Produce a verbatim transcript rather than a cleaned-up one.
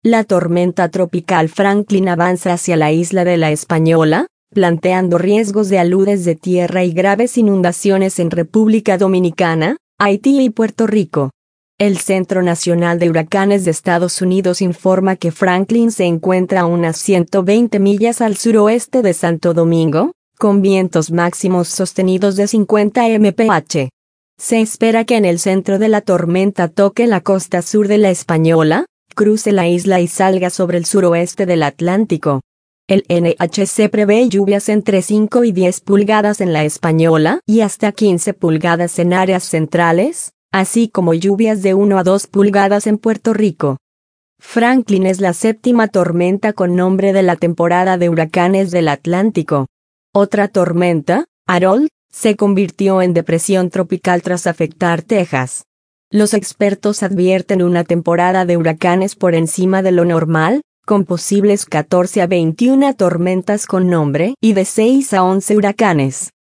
La tormenta tropical Franklin avanza hacia la isla de La Española, planteando riesgos de aludes de tierra y graves inundaciones en República Dominicana, Haití y Puerto Rico. El Centro Nacional de Huracanes de Estados Unidos informa que Franklin se encuentra a unas ciento veinte millas al suroeste de Santo Domingo, con vientos máximos sostenidos de cincuenta millas por hora. Se espera que en el centro de la tormenta toque la costa sur de La Española, cruce la isla y salga sobre el suroeste del Atlántico. El N H C prevé lluvias entre cinco y diez pulgadas en La Española y hasta quince pulgadas en áreas centrales, así como lluvias de una a dos pulgadas en Puerto Rico. Franklin es la séptima tormenta con nombre de la temporada de huracanes del Atlántico. Otra tormenta, Harold, se convirtió en depresión tropical tras afectar Texas. Los expertos advierten una temporada de huracanes por encima de lo normal, con posibles catorce a veintiuna tormentas con nombre y de seis a once huracanes.